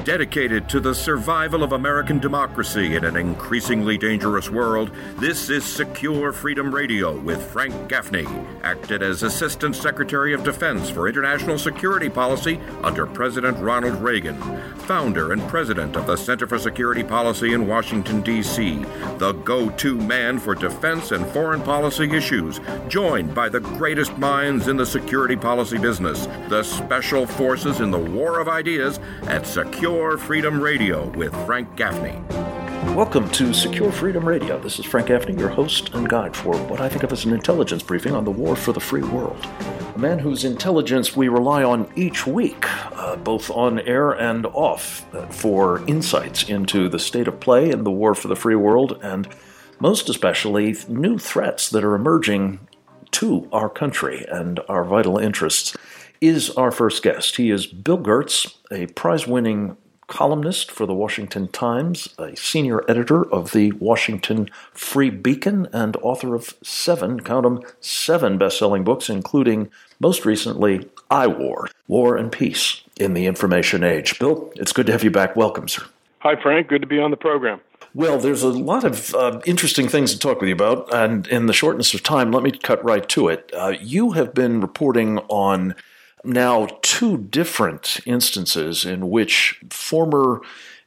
Dedicated to the survival of American democracy in an increasingly dangerous world, this is Secure Freedom Radio with Frank Gaffney, acted as Assistant Secretary of Defense for International Security Policy under President Ronald Reagan, founder and president of the Center for Security Policy in Washington, D.C., the go-to man for defense and foreign policy issues, joined by the greatest minds in the security policy business, the special forces in the war of ideas at Secure Freedom Radio with Frank Gaffney. Welcome to Secure Freedom Radio. This is Frank Gaffney, your host and guide for what I think of as an intelligence briefing on the war for the free world. A man whose intelligence we rely on each week, both on air and off, for insights into the state of play in the war for the free world, and most especially new threats that are emerging to our country and our vital interests, is our first guest. He is Bill Gertz, a prize-winning columnist for the Washington Times, a senior editor of the Washington Free Beacon, and author of seven best-selling books, including, most recently, I War, War and Peace in the Information Age. Bill, it's good to have you back. Welcome, sir. Hi, Frank. Good to be on the program. Well, there's a lot of interesting things to talk with you about, and in the shortness of time, let me cut right to it. You have been reporting on now two different instances in which former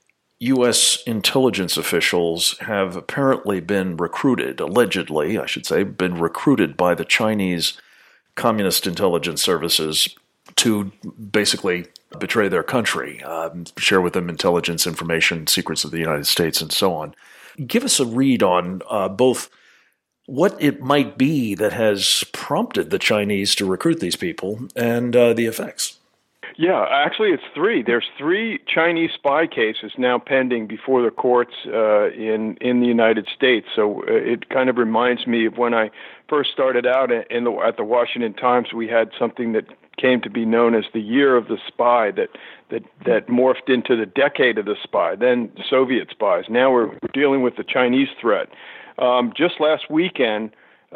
U.S. intelligence officials have apparently been recruited, allegedly, I should say, been recruited by the Chinese Communist Intelligence Services to basically betray their country, share with them intelligence information, secrets of the United States, and so on. Give us a read on both what it might be that has prompted the Chinese to recruit these people and the effects. Yeah, actually it's three. There's three Chinese spy cases now pending before the courts in the United States. So it kind of reminds me of when I first started out at the Washington Times. We had something that came to be known as the Year of the Spy that morphed into the Decade of the Spy, then Soviet spies. Now we're dealing with the Chinese threat. Just last weekend,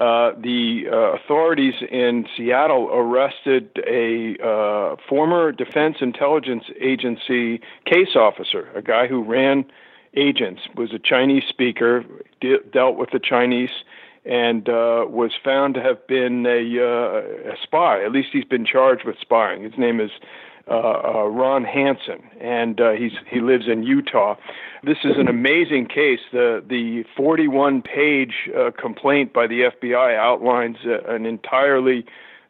the authorities in Seattle arrested a former Defense Intelligence Agency case officer, a guy who ran agents, was a Chinese speaker, dealt with the Chinese, and was found to have been a spy. At least he's been charged with spying. His name is Ron Hansen, and he lives in Utah. This is an amazing case. The 41-page complaint by the FBI outlines an entirely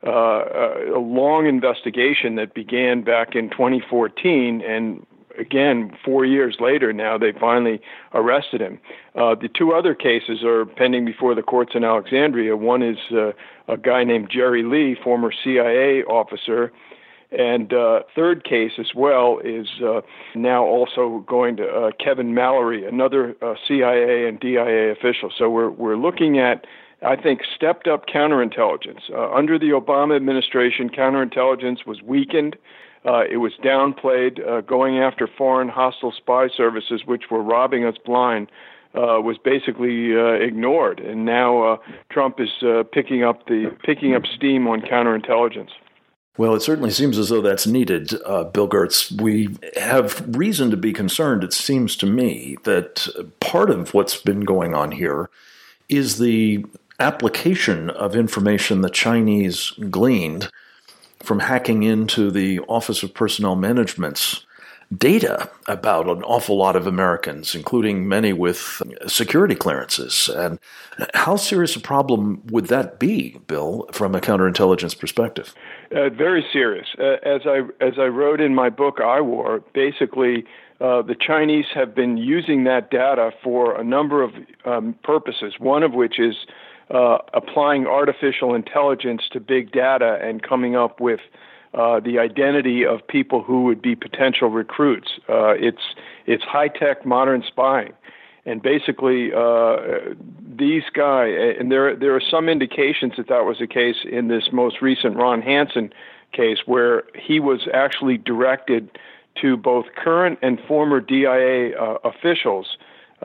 a long investigation that began back in 2014, and again, 4 years later now, they finally arrested him. The two other cases are pending before the courts in Alexandria. One is a guy named Jerry Lee, former CIA officer, and third case as well is now also going to Kevin Mallory, another CIA and DIA official. So we're looking at, I think, stepped up counterintelligence. Under the Obama administration, counterintelligence was weakened. It was downplayed. Going after foreign hostile spy services, which were robbing us blind, was basically ignored. And now Trump is picking up steam on counterintelligence. Well, it certainly seems as though that's needed, Bill Gertz. We have reason to be concerned, it seems to me, that part of what's been going on here is the application of information the Chinese gleaned from hacking into the Office of Personnel Management's data about an awful lot of Americans, including many with security clearances. And how serious a problem would that be, Bill, from a counterintelligence perspective? Very serious. As I wrote in my book, I War, basically the Chinese have been using that data for a number of purposes, one of which is applying artificial intelligence to big data and coming up with the identity of people who would be potential recruits. It's high-tech modern spying. And basically, these guys, and there are some indications that was the case in this most recent Ron Hansen case, where he was actually directed to both current and former DIA officials,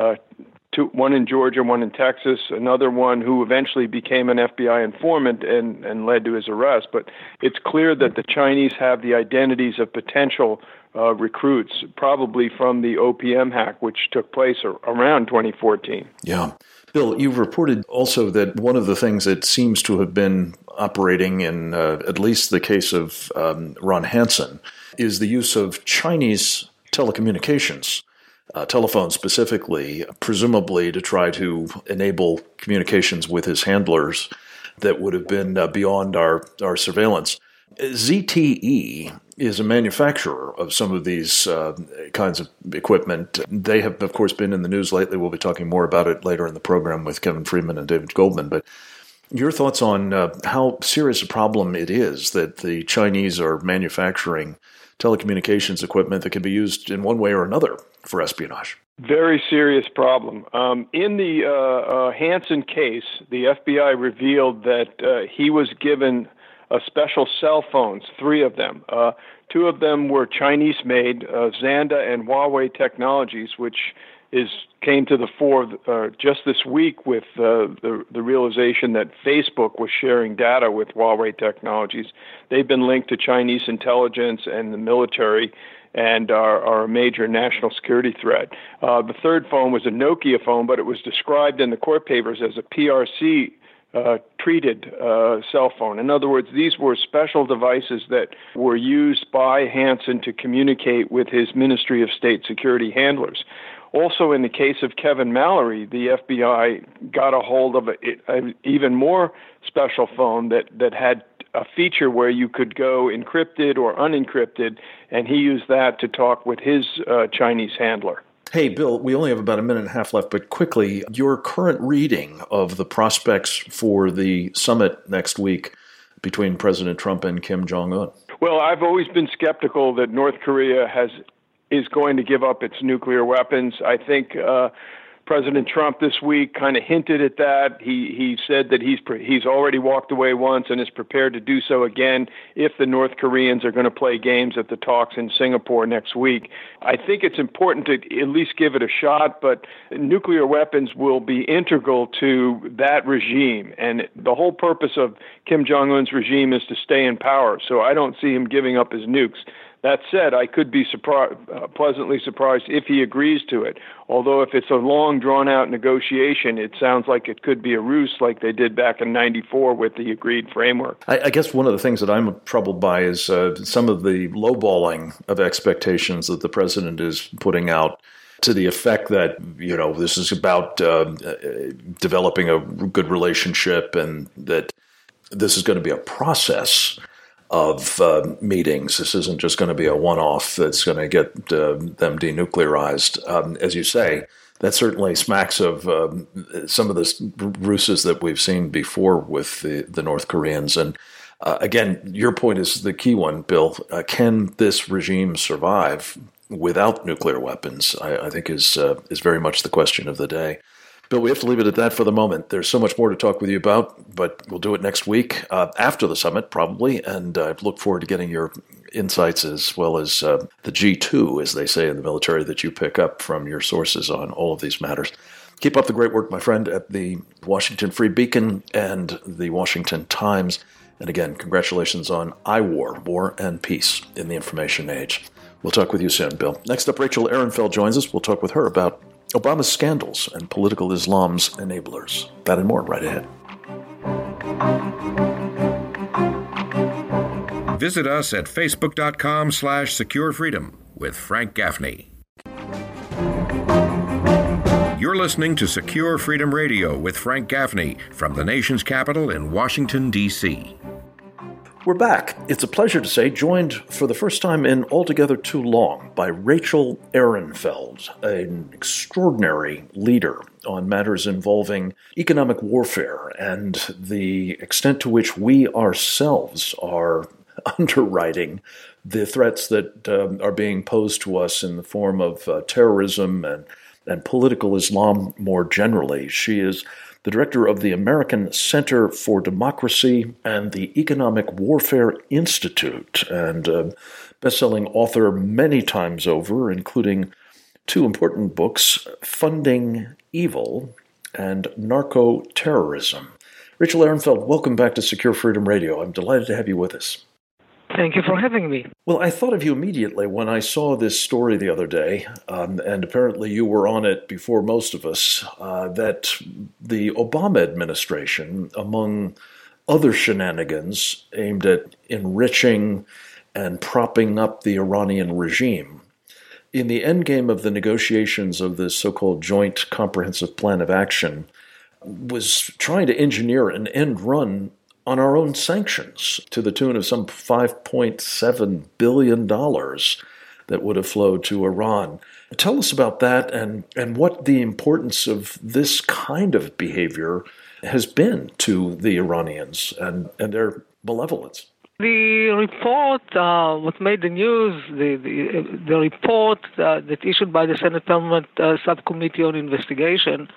one in Georgia, one in Texas, another one who eventually became an FBI informant and led to his arrest. But it's clear that the Chinese have the identities of potential recruits, probably from the OPM hack, which took place around 2014. Yeah. Bill, you've reported also that one of the things that seems to have been operating in at least the case of Ron Hansen is the use of Chinese telecommunications, telephones specifically, presumably to try to enable communications with his handlers that would have been beyond our surveillance. ZTE is a manufacturer of some of these kinds of equipment. They have, of course, been in the news lately. We'll be talking more about it later in the program with Kevin Freeman and David Goldman. But your thoughts on how serious a problem it is that the Chinese are manufacturing telecommunications equipment that can be used in one way or another for espionage? Very serious problem. In the Hansen case, the FBI revealed that he was given special cell phones, 3 of them. 2 of them were Chinese-made, Xanda and Huawei Technologies, which came to the fore just this week with the realization that Facebook was sharing data with Huawei Technologies. They've been linked to Chinese intelligence and the military and are a major national security threat. The 3rd phone was a Nokia phone, but it was described in the court papers as a PRC treated cell phone. In other words, these were special devices that were used by Hansen to communicate with his Ministry of State Security handlers. Also, in the case of Kevin Mallory, the FBI got a hold of an even more special phone that had a feature where you could go encrypted or unencrypted, and he used that to talk with his Chinese handler. Hey, Bill, we only have about a minute and a half left, but quickly, your current reading of the prospects for the summit next week between President Trump and Kim Jong-un? Well, I've always been skeptical that North Korea is going to give up its nuclear weapons. I think President Trump this week kind of hinted at that. He said that he's already walked away once and is prepared to do so again if the North Koreans are going to play games at the talks in Singapore next week. I think it's important to at least give it a shot, but nuclear weapons will be integral to that regime. And the whole purpose of Kim Jong-un's regime is to stay in power. So I don't see him giving up his nukes. That said, I could be pleasantly surprised if he agrees to it. Although if it's a long, drawn-out negotiation, it sounds like it could be a ruse like they did back in '94 with the agreed framework. I guess one of the things that I'm troubled by is some of the lowballing of expectations that the president is putting out to the effect that, this is about developing a good relationship and that this is going to be a process of meetings. This isn't just going to be a one-off that's going to get them denuclearized. As you say, that certainly smacks of some of the ruses that we've seen before with the North Koreans. And again, your point is the key one, Bill. Can this regime survive without nuclear weapons? I think is very much the question of the day. Bill, we have to leave it at that for the moment. There's so much more to talk with you about, but we'll do it next week after the summit, probably, and I look forward to getting your insights as well as the G2, as they say in the military, that you pick up from your sources on all of these matters. Keep up the great work, my friend, at the Washington Free Beacon and the Washington Times. And again, congratulations on iWar, War and Peace in the Information Age. We'll talk with you soon, Bill. Next up, Rachel Ehrenfeld joins us. We'll talk with her about Obama's scandals and political Islam's enablers. That and more right ahead. Visit us at facebook.com/securefreedom with Frank Gaffney. You're listening to Secure Freedom Radio with Frank Gaffney from the nation's capital in Washington, D.C. We're back. It's a pleasure to say, joined for the first time in altogether too long by Rachel Ehrenfeld, an extraordinary leader on matters involving economic warfare and the extent to which we ourselves are underwriting the threats that are being posed to us in the form of terrorism and political Islam more generally. She is the director of the American Center for Democracy and the Economic Warfare Institute, and a best-selling author many times over, including 2 important books, Funding Evil and Narco-Terrorism. Rachel Ehrenfeld, welcome back to Secure Freedom Radio. I'm delighted to have you with us. Thank you for having me. Well, I thought of you immediately when I saw this story the other day, and apparently you were on it before most of us, that the Obama administration, among other shenanigans aimed at enriching and propping up the Iranian regime, in the endgame of the negotiations of this so-called Joint Comprehensive Plan of Action, was trying to engineer an end run on our own sanctions to the tune of some $5.7 billion that would have flowed to Iran. Tell us about that and what the importance of this kind of behavior has been to the Iranians and their malevolence. The report, what made the news, the report that issued by the Senate Permanent Subcommittee on Investigation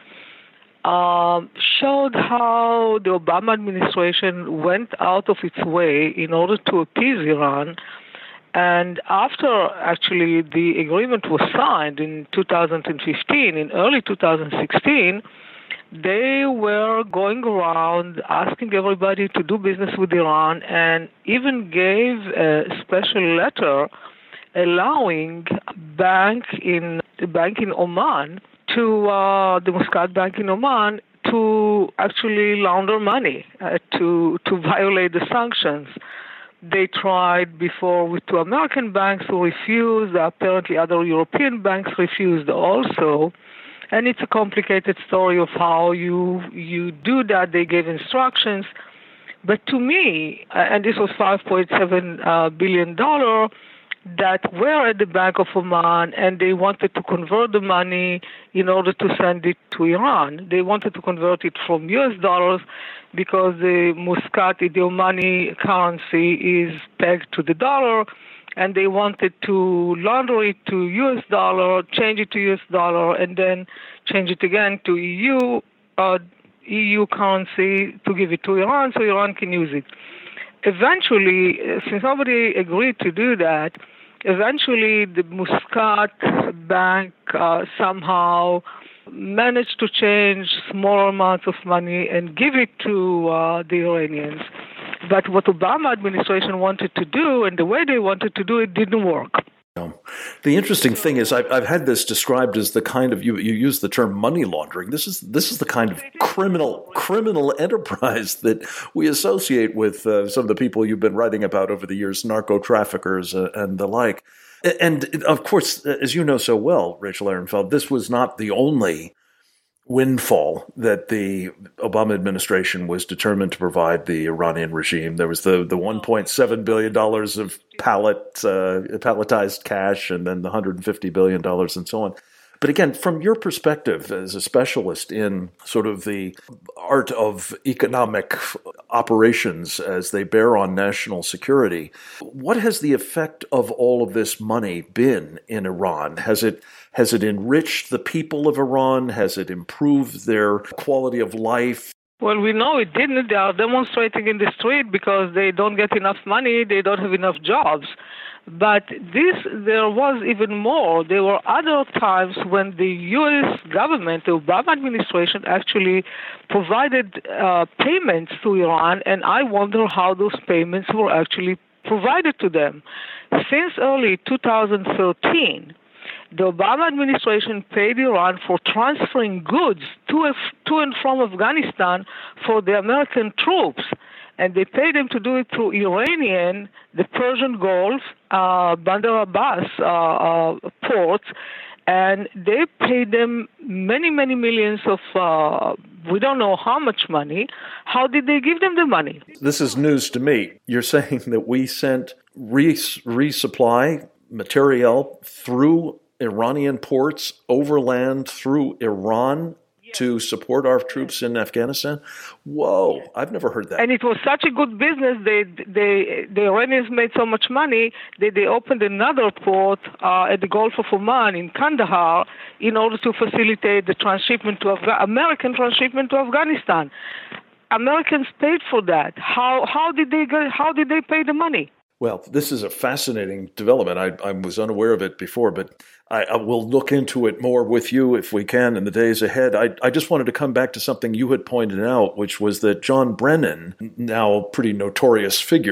showed how the Obama administration went out of its way in order to appease Iran. And after actually the agreement was signed in 2015, in early 2016, they were going around asking everybody to do business with Iran and even gave a special letter allowing bank in Oman the Muscat Bank in Oman to actually launder money, to violate the sanctions. They tried before with two American banks who refused. Apparently other European banks refused also. And it's a complicated story of how you do that. They gave instructions. But to me, and this was $5.7 billion that were at the Bank of Oman, and they wanted to convert the money in order to send it to Iran. They wanted to convert it from US dollars because the Muscat, the Omani currency, is pegged to the dollar, and they wanted to launder it to US dollar, change it to US dollar, and then change it again to EU currency to give it to Iran so Iran can use it. Eventually, since nobody agreed to do that, eventually the Muscat Bank somehow managed to change small amounts of money and give it to the Iranians. But what Obama administration wanted to do and the way they wanted to do it didn't work. The interesting thing is I've had this described as the kind of, you use the term money laundering. This is the kind of criminal enterprise that we associate with some of the people you've been writing about over the years, narco traffickers and the like. And of course, as you know so well, Rachel Ehrenfeld, this was not the only windfall that the Obama administration was determined to provide the Iranian regime. There was the $1.7 billion of palletized cash, and then the $150 billion and so on. But again, from your perspective as a specialist in sort of the art of economic operations as they bear on national security, what has the effect of all of this money been in Iran? Has it enriched the people of Iran? Has it improved their quality of life? Well, we know it didn't. They are demonstrating in the street because they don't get enough money, they don't have enough jobs. But there was even more. There were other times when the U.S. government, the Obama administration, actually provided payments to Iran, and I wonder how those payments were actually provided to them. Since early 2013, the Obama administration paid Iran for transferring goods to and from Afghanistan for the American troops. And they paid them to do it through Iranian, the Persian Gulf, Bandar Abbas ports, and they paid them many, many millions of, we don't know how much money. How did they give them the money? This is news to me. You're saying that we sent resupply material through Iranian ports, overland through Iran, to support our troops in Afghanistan? Whoa, I've never heard that. And it was such a good business. The Iranians made so much money that they opened another port at the Gulf of Oman in Kandahar in order to facilitate the transshipment to American transshipment to Afghanistan. Americans paid for that. How did they pay the money? Well, this is a fascinating development. I was unaware of it before, but I will look into it more with you if we can in the days ahead. I just wanted to come back to something you had pointed out, which was that John Brennan, now a pretty notorious figure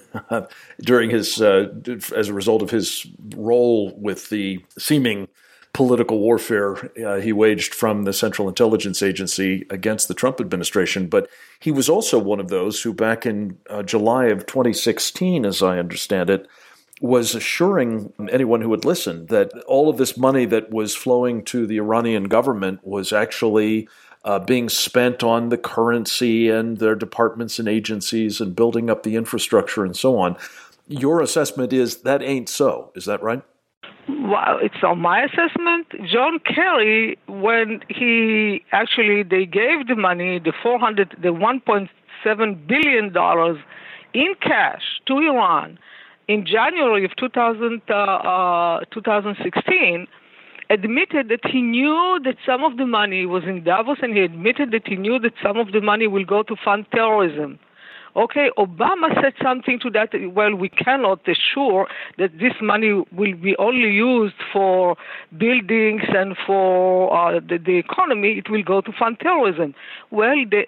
during his, as a result of his role with the seeming political warfare he waged from the Central Intelligence Agency against the Trump administration. But he was also one of those who back in July of 2016, as I understand it, was assuring anyone who would listen that all of this money that was flowing to the Iranian government was actually being spent on the currency and their departments and agencies and building up the infrastructure and so on. Your assessment is that ain't so. Is that right? Well, it's on my assessment. John Kerry, when they gave the money, the $1.7 billion in cash to Iran in January of 2016, admitted that he knew that some of the money was in Davos, and he admitted that he knew that some of the money will go to fund terrorism. Okay, Obama said something to that, well, we cannot assure that this money will be only used for buildings and for the economy, it will go to fund terrorism. Well, they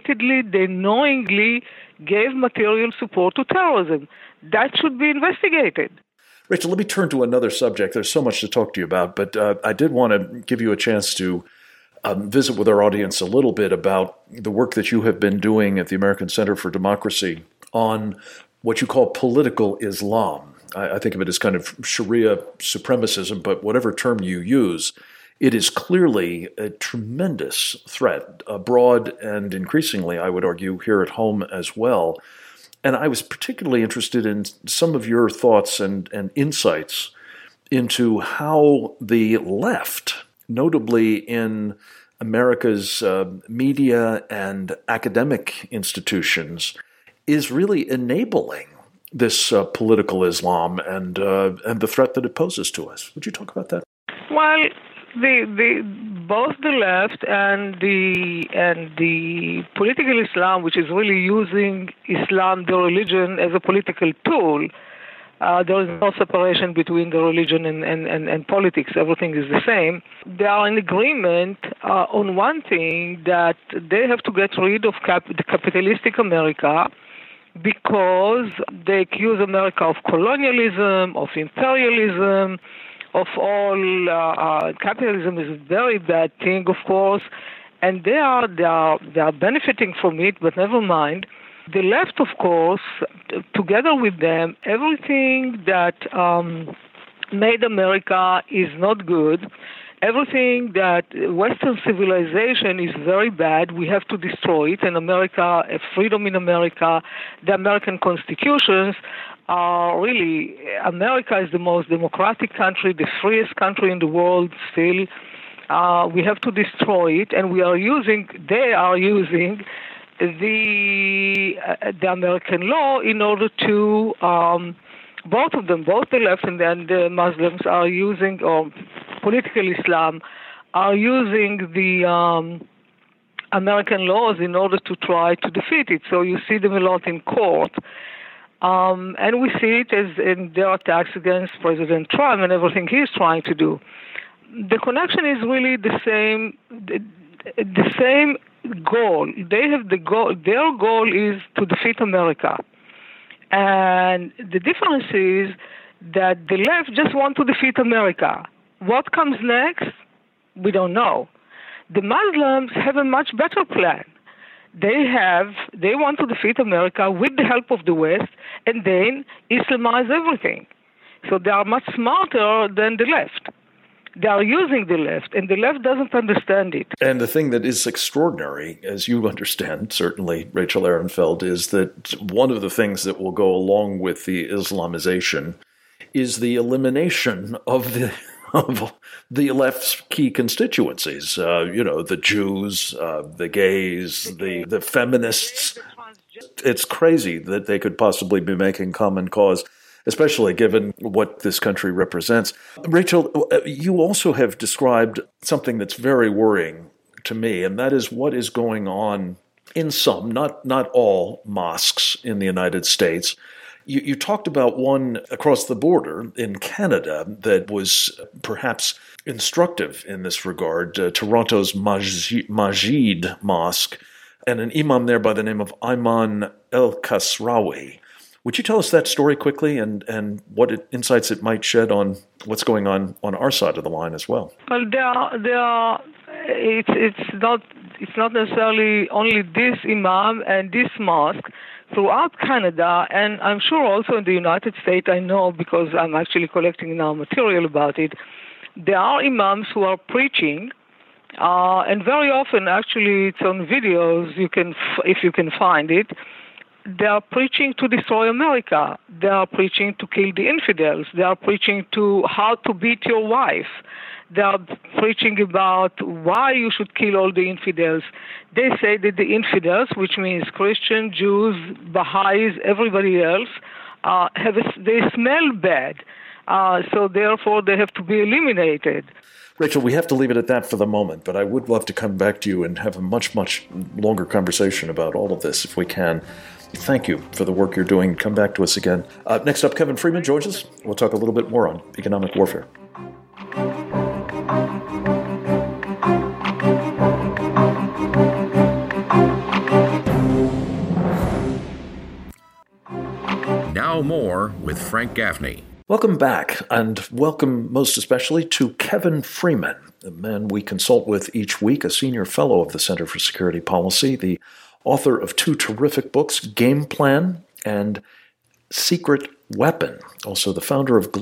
knowingly gave material support to terrorism. That should be investigated. Rachel, let me turn to another subject. There's so much to talk to you about, but I did want to give you a chance to visit with our audience a little bit about the work that you have been doing at the American Center for Democracy on what you call political Islam. I think of it as kind of Sharia supremacism, but whatever term you use, it is clearly a tremendous threat, abroad and increasingly, I would argue, here at home as well. And I was particularly interested in some of your thoughts and insights into how the left, notably in America's media and academic institutions, is really enabling this political Islam and the threat that it poses to us. Would you talk about that? Well, both the left and the political Islam, which is really using Islam, the religion, as a political tool. There is no separation between the religion and politics. Everything is the same. They are in agreement on one thing, that they have to get rid of the capitalistic America, because they accuse America of colonialism, of imperialism, of all. Capitalism is a very bad thing, of course, and they are benefiting from it, but never mind. The left, of course, together with them, everything that made America is not good. Everything that Western civilization is very bad, we have to destroy it. And America, freedom in America, the American constitutions are really, America is the most democratic country, the freest country in the world still. We have to destroy it, and they are using the American law in order to, both of them, both the left and the Muslims are using, or political Islam, are using the American laws in order to try to defeat it. So you see them a lot in court. And we see it as in their attacks against President Trump and everything he's trying to do. The connection is really the same goal. They have the goal. Their goal is to defeat America, and the difference is that the left just want to defeat America. What comes next, we don't know. The Muslims have a much better plan. They want to defeat America with the help of the West, and then Islamize everything. So they are much smarter than the left. They are using the left, and the left doesn't understand it. And the thing that is extraordinary, as you understand, certainly, Rachel Ehrenfeld, is that one of the things that will go along with the Islamization is the elimination of the left's key constituencies. The Jews, the gays, the feminists. It's crazy that they could possibly be making common cause, especially given what this country represents. Rachel, you also have described something that's very worrying to me, and that is what is going on in some, not all, mosques in the United States. You talked about one across the border in Canada that was perhaps instructive in this regard, Toronto's Masjid Mosque, and an imam there by the name of Ayman El-Kasraoui, Would you tell us that story quickly and what insights it might shed on what's going on our side of the line as well? Well, it's not necessarily only this imam and this mosque. Throughout Canada, and I'm sure also in the United States, I know because I'm actually collecting now material about it, there are imams who are preaching, and very often, actually, it's on videos, if you can find it, they are preaching to destroy America. They are preaching to kill the infidels. They are preaching to how to beat your wife. They are preaching about why you should kill all the infidels. They say that the infidels, which means Christian, Jews, Baha'is, everybody else, they smell bad. So therefore, they have to be eliminated. Rachel, we have to leave it at that for the moment, but I would love to come back to you and have a much, much longer conversation about all of this if we can. Thank you for the work you're doing. Come back to us again. Next up, Kevin Freeman joins us. We'll talk a little bit more on economic warfare. Now more with Frank Gaffney. Welcome back, and welcome most especially to Kevin Freeman, a man we consult with each week, a senior fellow of the Center for Security Policy, the author of two terrific books, Game Plan and Secret Weapon, also the founder of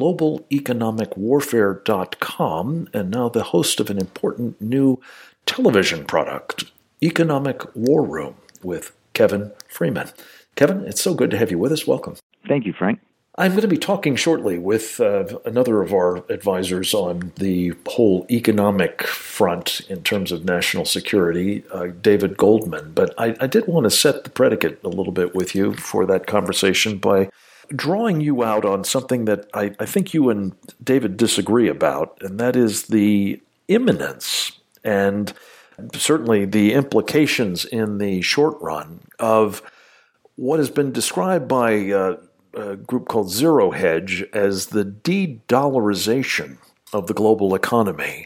GlobalEconomicWarfare.com, and now the host of an important new television product, Economic War Room, with Kevin Freeman. Kevin, it's so good to have you with us. Welcome. Thank you, Frank. I'm going to be talking shortly with another of our advisors on the whole economic front in terms of national security, David Goldman. But I did want to set the predicate a little bit with you for that conversation by drawing you out on something that I think you and David disagree about, and that is the imminence and certainly the implications in the short run of what has been described by a group called Zero Hedge as the de-dollarization of the global economy,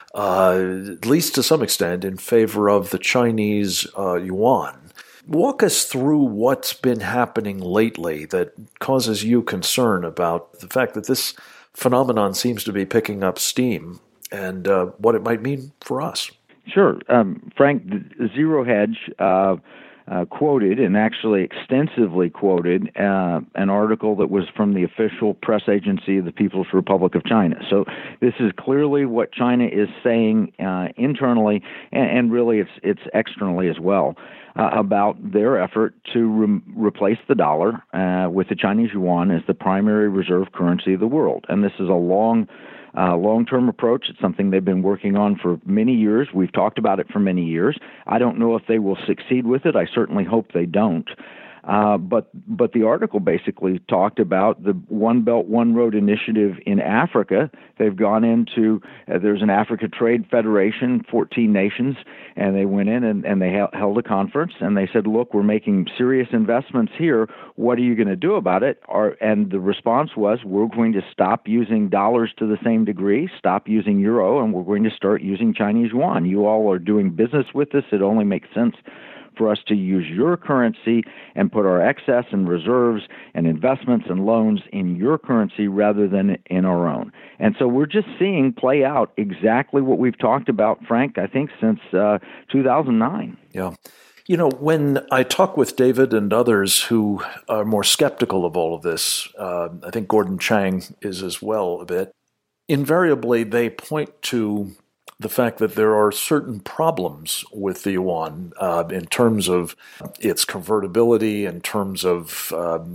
at least to some extent in favor of the Chinese yuan. Walk us through what's been happening lately that causes you concern about the fact that this phenomenon seems to be picking up steam and what it might mean for us. Sure. Frank, Zero Hedge quoted, and actually extensively quoted, an article that was from the official press agency of the People's Republic of China. So this is clearly what China is saying internally, and really it's externally as well, about their effort to replace the dollar with the Chinese yuan as the primary reserve currency of the world. And this is a long-term approach. It's something they've been working on for many years. We've talked about it for many years. I don't know if they will succeed with it. I certainly hope they don't. But the article basically talked about the One Belt, One Road initiative in Africa. They've gone into, there's an Africa Trade Federation, 14 nations, and they went in and they held a conference, and they said, look, we're making serious investments here. What are you going to do about it? And the response was, we're going to stop using dollars to the same degree, stop using euro, and we're going to start using Chinese yuan. You all are doing business with us. It only makes sense for us to use your currency and put our excess and reserves and investments and loans in your currency rather than in our own. And so we're just seeing play out exactly what we've talked about, Frank, I think since 2009. Yeah. You know, when I talk with David and others who are more skeptical of all of this, I think Gordon Chang is as well a bit, invariably they point to the fact that there are certain problems with the yuan in terms of its convertibility, in terms of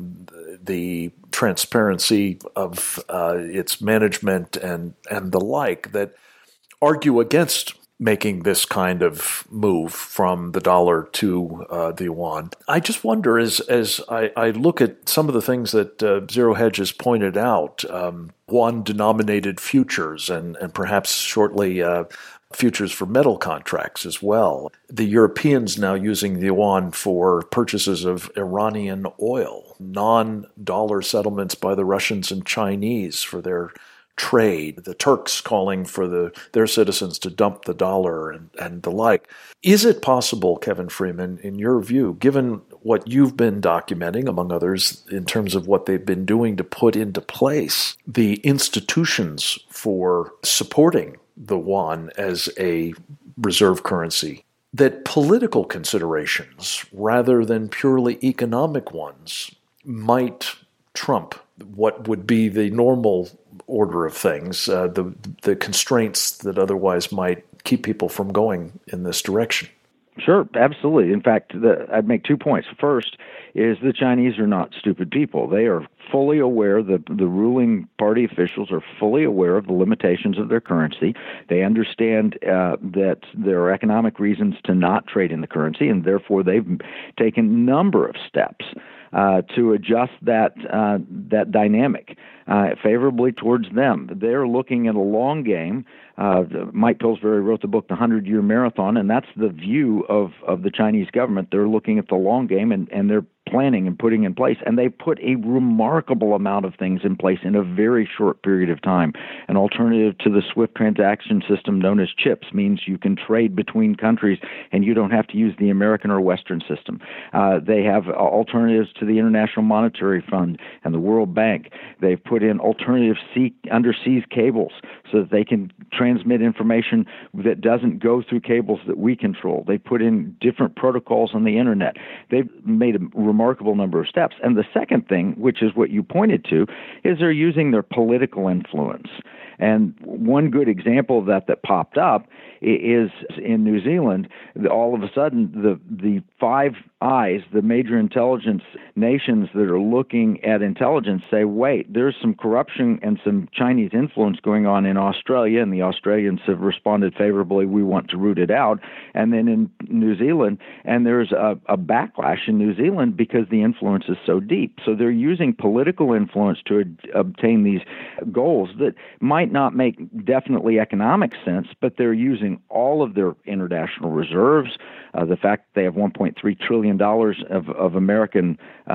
the transparency of its management and the like, that argue against making this kind of move from the dollar to the yuan. I just wonder, as I look at some of the things that Zero Hedge has pointed out, yuan-denominated futures and perhaps shortly futures for metal contracts as well. The Europeans now using the yuan for purchases of Iranian oil, non-dollar settlements by the Russians and Chinese for their trade, the Turks calling for their citizens to dump the dollar and the like. Is it possible, Kevin Freeman, in your view, given what you've been documenting, among others, in terms of what they've been doing to put into place the institutions for supporting the yuan as a reserve currency, that political considerations, rather than purely economic ones, might trump what would be the normal order of things, the constraints that otherwise might keep people from going in this direction? Sure, absolutely. In fact, I'd make 2 points. First is the Chinese are not stupid people. They are fully aware, the ruling party officials are fully aware of the limitations of their currency. They understand that there are economic reasons to not trade in the currency, and therefore they've taken a number of steps to adjust that dynamic favorably towards them. They're looking at a long game. Mike Pillsbury wrote the book, The 100-Year Marathon, and that's the view of the Chinese government. They're looking at the long game, and they're planning and putting in place. And they put a remarkable amount of things in place in a very short period of time. An alternative to the SWIFT transaction system known as CHIPS means you can trade between countries and you don't have to use the American or Western system. They have alternatives to the International Monetary Fund and the World Bank. They've put in alternative underseas cables so that they can transmit information that doesn't go through cables that we control. They put in different protocols on the internet. They've made a remarkable number of steps. And the second thing, which is what you pointed to, is they're using their political influence. And one good example of that popped up is in New Zealand. All of a sudden, the Five Eyes, the major intelligence nations that are looking at intelligence, say, wait, there's some corruption and some Chinese influence going on in Australia, and the Australians have responded favorably. We want to root it out. And then in New Zealand, and there's a backlash in New Zealand because the influence is so deep. So they're using political influence to obtain these goals that might not make definitely economic sense, but they're using all of their international reserves, the fact that they have $1.3 trillion of American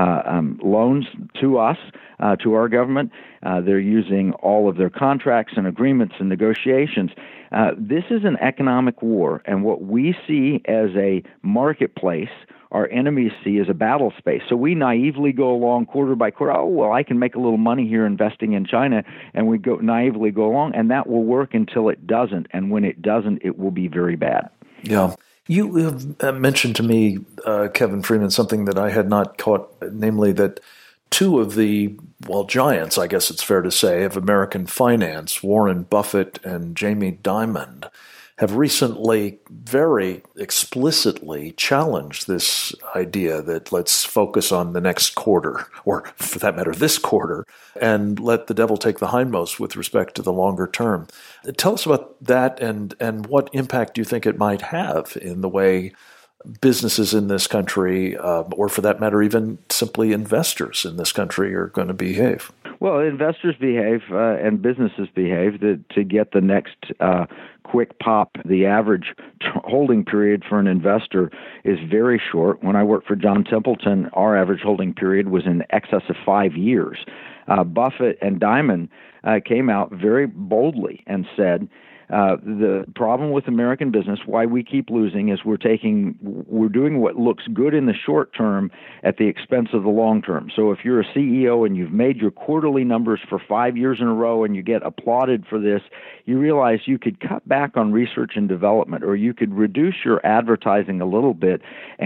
loans to us, to our government. They're using all of their contracts and agreements and negotiations. This is an economic war, and what we see as a marketplace, our enemies see as a battle space. So we naively go along quarter by quarter. Oh, well, I can make a little money here investing in China, and we naively go along, and that will work until it doesn't. And when it doesn't, it will be very bad. Yeah. You have mentioned to me, Kevin Freeman, something that I had not caught, namely that two of the, giants, I guess it's fair to say, of American finance, Warren Buffett and Jamie Dimon, have recently very explicitly challenged this idea that let's focus on the next quarter, or for that matter, this quarter, and let the devil take the hindmost with respect to the longer term. Tell us about that and what impact do you think it might have in the way businesses in this country, or for that matter, even simply investors in this country are going to behave? Well, investors behave and businesses behave to get the next quick pop. The average holding period for an investor is very short. When I worked for John Templeton, our average holding period was in excess of 5 years. Buffett and Dimon came out very boldly and said, the problem with American business, why we keep losing, is we're doing what looks good in the short term at the expense of the long term. So if you're a CEO and you've made your quarterly numbers for 5 years in a row and you get applauded for this, you realize you could cut back on research and development, or you could reduce your advertising a little bit,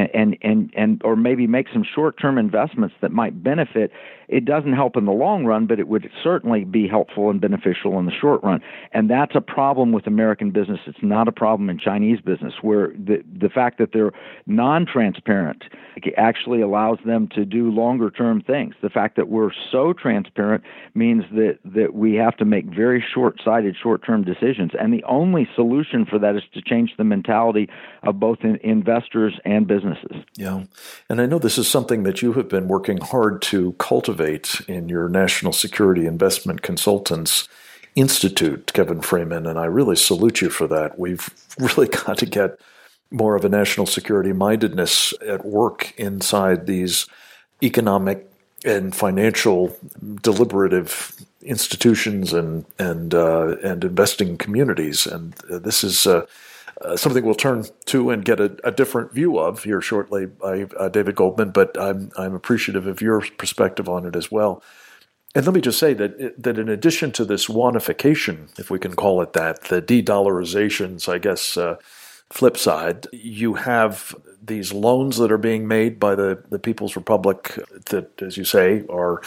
and or maybe make some short-term investments that might benefit. It doesn't help in the long run, but it would certainly be helpful and beneficial in the short run. And that's a problem with American business. It's not a problem in Chinese business, where the fact that they're non-transparent actually allows them to do longer-term things. The fact that we're so transparent means that we have to make very short-sighted, short-term decisions. And the only solution for that is to change the mentality of both investors and businesses. Yeah. And I know this is something that you have been working hard to cultivate in your National Security Investment Consultants Institute, Kevin Freeman, and I really salute you for that. We've really got to get more of a national security mindedness at work inside these economic and financial deliberative institutions and investing communities. And this is something we'll turn to and get a different view of here shortly by David Goldman, but I'm appreciative of your perspective on it as well. And let me just say that in addition to this wanification, if we can call it that, the de-dollarizations, I guess, flip side, you have these loans that are being made by the People's Republic that, as you say, are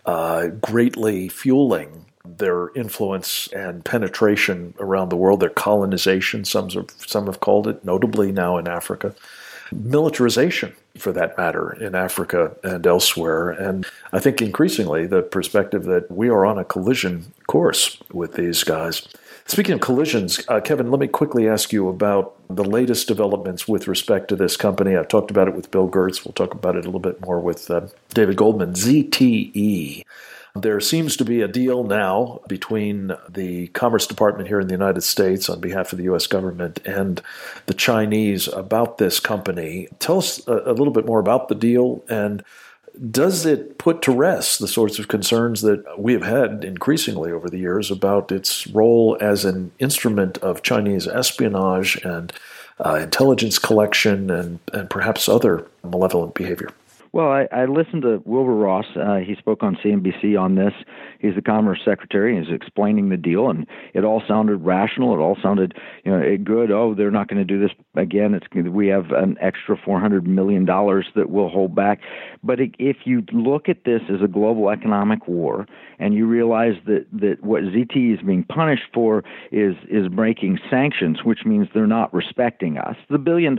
greatly fueling their influence and penetration around the world, their colonization, some have called it, notably now in Africa. Militarization, for that matter, in Africa and elsewhere. And I think increasingly the perspective that we are on a collision course with these guys. Speaking of collisions, Kevin, let me quickly ask you about the latest developments with respect to this company. I've talked about it with Bill Gertz. We'll talk about it a little bit more with David Goldman. ZTE. There seems to be a deal now between the Commerce Department here in the United States on behalf of the U.S. government and the Chinese about this company. Tell us a little bit more about the deal, and does it put to rest the sorts of concerns that we have had increasingly over the years about its role as an instrument of Chinese espionage and intelligence collection and perhaps other malevolent behavior? Well, I listened to Wilbur Ross. He spoke on CNBC on this. He's the Commerce Secretary. He's explaining the deal, and it all sounded rational. It all sounded, good. Oh, they're not going to do this again. We have an extra $400 million that we'll hold back. But if you look at this as a global economic war, and you realize that what ZTE is being punished for is breaking sanctions, which means they're not respecting us. The $1 billion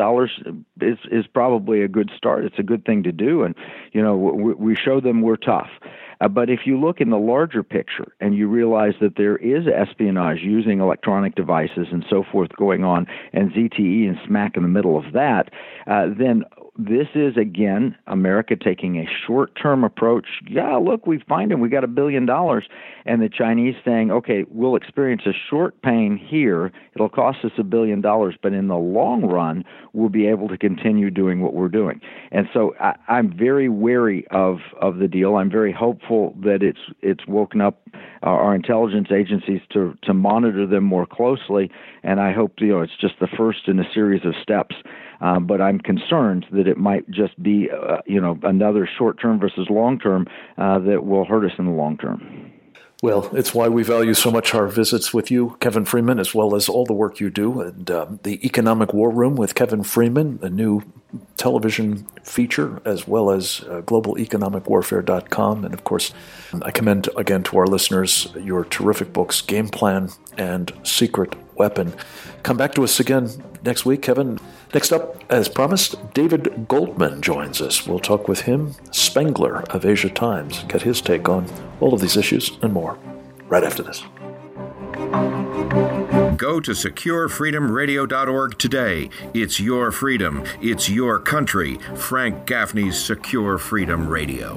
is probably a good start. It's a good thing to do. And, we show them we're tough. But if you look in the larger picture and you realize that there is espionage using electronic devices and so forth going on, and ZTE is smack in the middle of that, then this is, again, America taking a short-term approach. Yeah, look, we find him. We got $1 billion. And the Chinese saying, okay, we'll experience a short pain here. It'll cost us $1 billion, but in the long run, we'll be able to continue doing what we're doing. And so I'm very wary of the deal. I'm very hopeful that it's woken up our intelligence agencies to monitor them more closely. And I hope, it's just the first in a series of steps. But I'm concerned that it might just be, another short-term versus long-term that will hurt us in the long term. Well, it's why we value so much our visits with you, Kevin Freeman, as well as all the work you do. And the Economic War Room with Kevin Freeman, a new television feature, as well as globaleconomicwarfare.com. And, of course, I commend again to our listeners your terrific books, Game Plan and Secret Weapon. Come back to us again next week, Kevin. Next up, as promised, David Goldman joins us. We'll talk with him, Spengler of Asia Times, get his take on all of these issues and more right after this. Go to securefreedomradio.org today. It's your freedom. It's your country. Frank Gaffney's Secure Freedom Radio.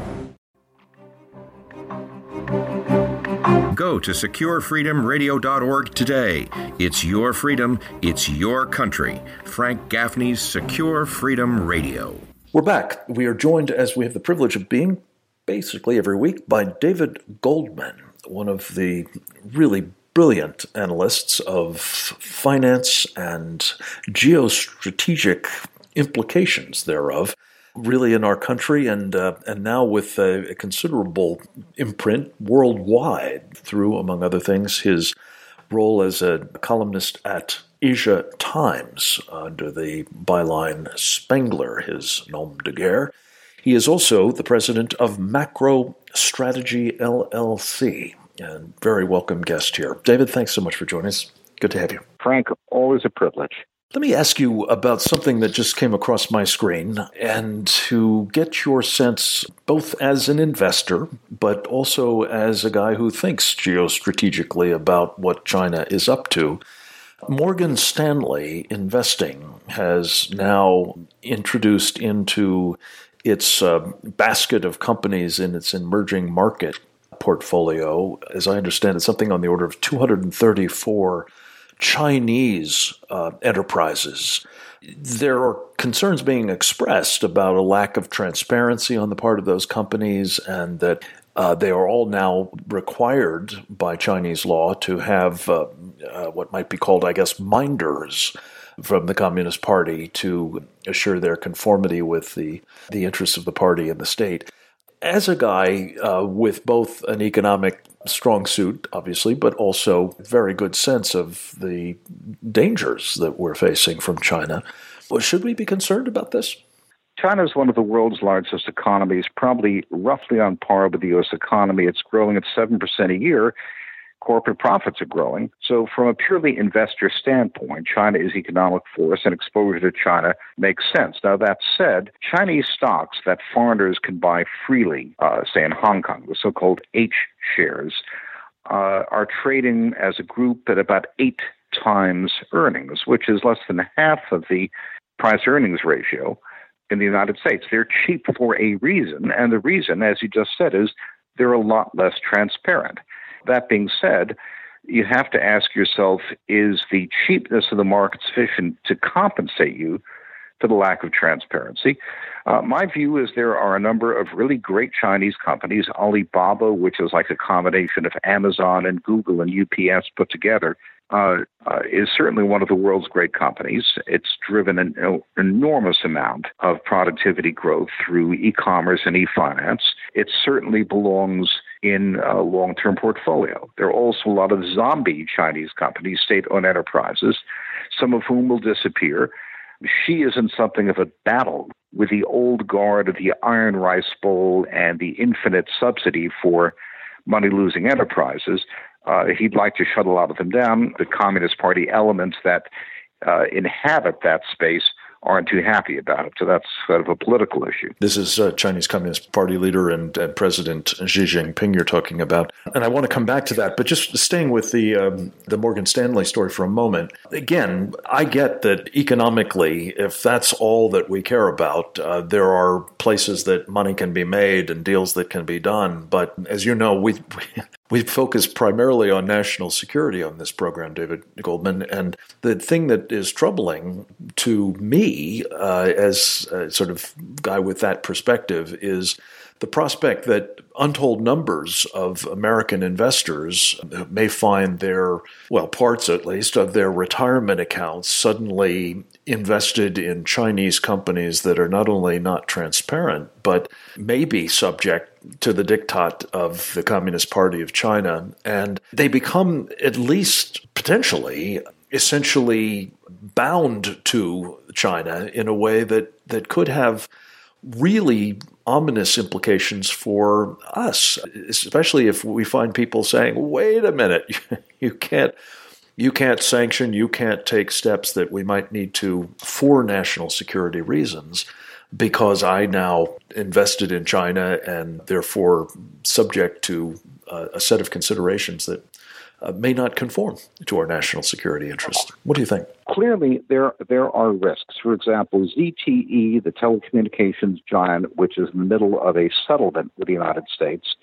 Go to securefreedomradio.org today. It's your freedom. It's your country. Frank Gaffney's Secure Freedom Radio. We're back. We are joined, as we have the privilege of being, basically every week, by David Goldman, one of the really brilliant analysts of finance and geostrategic implications thereof, really in our country, and now with a considerable imprint worldwide through, among other things, his role as a columnist at Asia Times under the byline Spengler, his nom de guerre. He is also the president of Macro Strategy LLC, and very welcome guest here. David, thanks so much for joining us. Good to have you. Frank, always a privilege. Let me ask you about something that just came across my screen, and to get your sense, both as an investor, but also as a guy who thinks geostrategically about what China is up to. Morgan Stanley Investing has now introduced into its basket of companies in its emerging market portfolio, as I understand it, something on the order of 234 Chinese enterprises. There are concerns being expressed about a lack of transparency on the part of those companies, and that they are all now required by Chinese law to have what might be called, I guess, minders from the Communist Party to assure their conformity with the interests of the party and the state. As a guy with both an economic strong suit, obviously, but also very good sense of the dangers that we're facing from China, well, should we be concerned about this? China is one of the world's largest economies, probably roughly on par with the U.S. economy. It's growing at 7% a year. Corporate profits are growing. So from a purely investor standpoint, China is economic force, and exposure to China makes sense. Now, that said, Chinese stocks that foreigners can buy freely, say in Hong Kong, the so-called H shares, are trading as a group at about 8 times earnings, which is less than half of the price-earnings ratio in the United States. They're cheap for a reason, and the reason, as you just said, is they're a lot less transparent. That being said, you have to ask yourself, is the cheapness of the market sufficient to compensate you for the lack of transparency? My view is there are a number of really great Chinese companies. Alibaba, which is like a combination of Amazon and Google and UPS put together, is certainly one of the world's great companies. It's driven an enormous amount of productivity growth through e-commerce and e-finance. It certainly belongs in a long-term portfolio. There are also a lot of zombie Chinese companies, state-owned enterprises, some of whom will disappear. Xi is in something of a battle with the old guard of the Iron Rice Bowl and the infinite subsidy for money-losing enterprises. He'd like to shut a lot of them down. The Communist Party elements that inhabit that space aren't too happy about it. So that's sort of a political issue. This is Chinese Communist Party leader and President Xi Jinping you're talking about. And I want to come back to that, but just staying with the Morgan Stanley story for a moment. Again, I get that economically, if that's all that we care about, there are places that money can be made and deals that can be done. But as you know, we focus primarily on national security on this program, David Goldman. And the thing that is troubling to me as a sort of guy with that perspective is the prospect that untold numbers of American investors may find parts at least of their retirement accounts suddenly invested in Chinese companies that are not only not transparent, but may be subject to the diktat of the Communist Party of China. And they become, at least potentially, essentially bound to China in a way that could have really ominous implications for us, especially if we find people saying, wait a minute, you can't sanction, you can't take steps that we might need to for national security reasons because I now invested in China and therefore subject to a set of considerations that may not conform to our national security interests. What do you think? Clearly, there are risks. For example, ZTE, the telecommunications giant, which is in the middle of a settlement with the United States,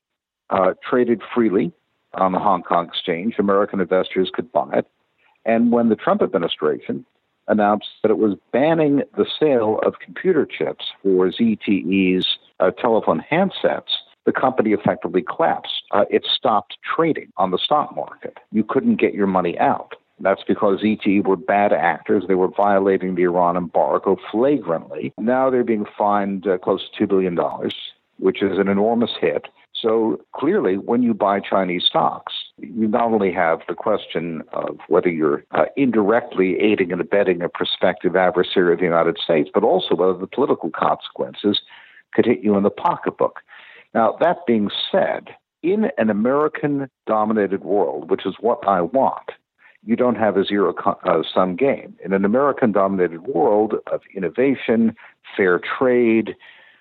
traded freely on the Hong Kong exchange. American investors could buy it. And when the Trump administration announced that it was banning the sale of computer chips for ZTE's telephone handsets, the company effectively collapsed. It stopped trading on the stock market. You couldn't get your money out. That's because ZTE were bad actors. They were violating the Iran embargo flagrantly. Now they're being fined close to $2 billion, which is an enormous hit. So clearly, when you buy Chinese stocks, you not only have the question of whether you're indirectly aiding and abetting a prospective adversary of the United States, but also whether the political consequences could hit you in the pocketbook. Now, that being said, in an American-dominated world, which is what I want, you don't have a zero-sum game. In an American-dominated world of innovation, fair trade,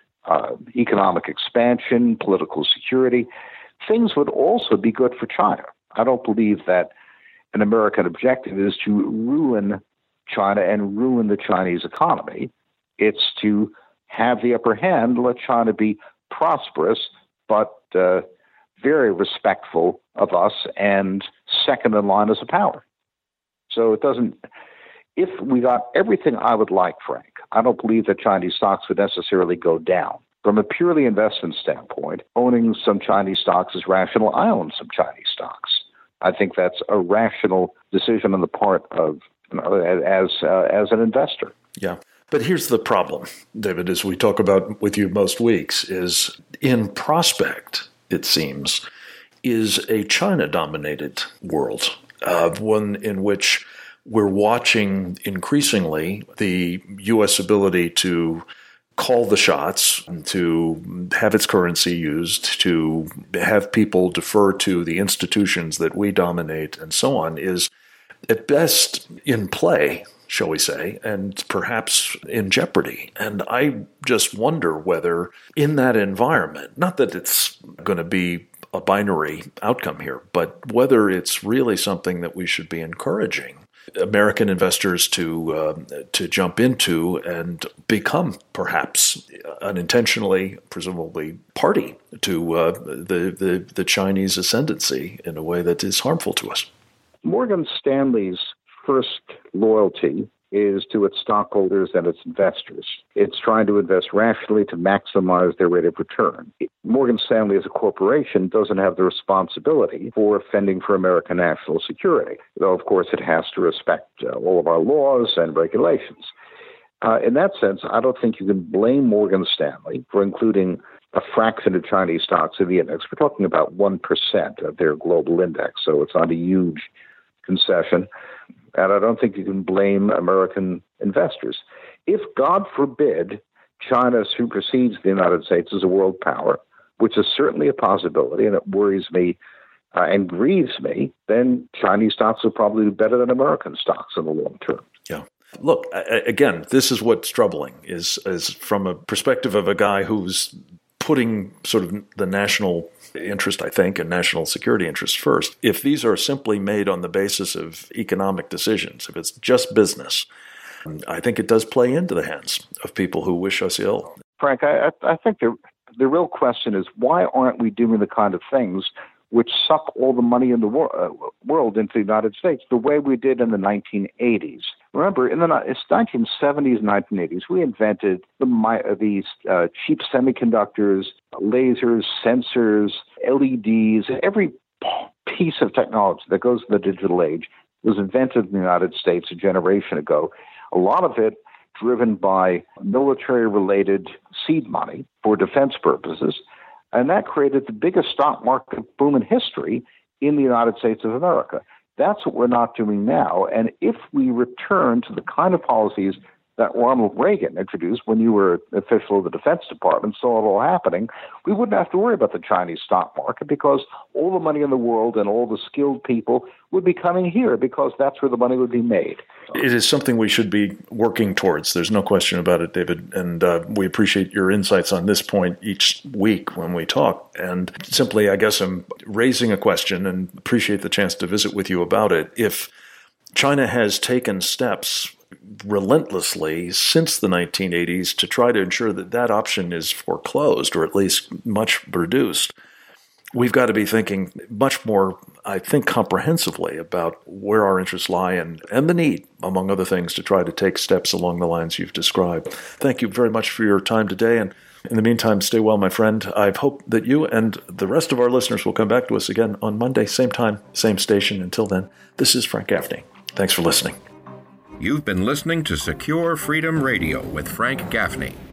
economic expansion, political security, things would also be good for China. I don't believe that an American objective is to ruin China and ruin the Chinese economy. It's to have the upper hand, let China be prosperous, but very respectful of us and second in line as a power. So it doesn't. If we got everything I would like, Frank, I don't believe that Chinese stocks would necessarily go down. From a purely investment standpoint, owning some Chinese stocks is rational. I own some Chinese stocks. I think that's a rational decision on the part of as an investor. Yeah. But here's the problem, David, as we talk about with you most weeks, is in prospect, it seems, is a China-dominated world, one in which we're watching increasingly the U.S. ability to call the shots, to have its currency used, to have people defer to the institutions that we dominate and so on, is at best in play, shall we say, and perhaps in jeopardy. And I just wonder whether in that environment, not that it's going to be a binary outcome here, but whether it's really something that we should be encouraging American investors to jump into and become perhaps unintentionally, presumably, party to the Chinese ascendancy in a way that is harmful to us. Morgan Stanley's first loyalty is to its stockholders and its investors. It's trying to invest rationally to maximize their rate of return. Morgan Stanley as a corporation doesn't have the responsibility for fending for American national security, though of course it has to respect all of our laws and regulations. In that sense, I don't think you can blame Morgan Stanley for including a fraction of Chinese stocks in the index. We're talking about 1% of their global index, so it's not a huge concession. And I don't think you can blame American investors. If, God forbid, China supersedes the United States as a world power, which is certainly a possibility, and it worries me and grieves me, then Chinese stocks will probably do better than American stocks in the long term. Yeah. Look, again, this is what's troubling, is from a perspective of a guy who's putting sort of the national interest, I think, and national security interest first. If these are simply made on the basis of economic decisions, if it's just business, I think it does play into the hands of people who wish us ill. Frank, I think the real question is, why aren't we doing the kind of things which suck all the money in the world into the United States the way we did in the 1980s? Remember, in the 1970s and 1980s, we invented these cheap semiconductors, lasers, sensors, LEDs. Every piece of technology that goes in the digital age was invented in the United States a generation ago. A lot of it driven by military-related seed money for defense purposes. And that created the biggest stock market boom in history in the United States of America. That's what we're not doing now. And if we return to the kind of policies that Ronald Reagan introduced when you were an official of the Defense Department, saw it all happening, we wouldn't have to worry about the Chinese stock market because all the money in the world and all the skilled people would be coming here because that's where the money would be made. It is something we should be working towards. There's no question about it, David. And we appreciate your insights on this point each week when we talk. And simply, I guess I'm raising a question and appreciate the chance to visit with you about it. If China has taken steps relentlessly since the 1980s to try to ensure that that option is foreclosed or at least much reduced, we've got to be thinking much more, I think, comprehensively about where our interests lie and the need, among other things, to try to take steps along the lines you've described. Thank you very much for your time today. And in the meantime, stay well, my friend. I hope that you and the rest of our listeners will come back to us again on Monday, same time, same station. Until then, this is Frank Gaffney. Thanks for listening. You've been listening to Secure Freedom Radio with Frank Gaffney.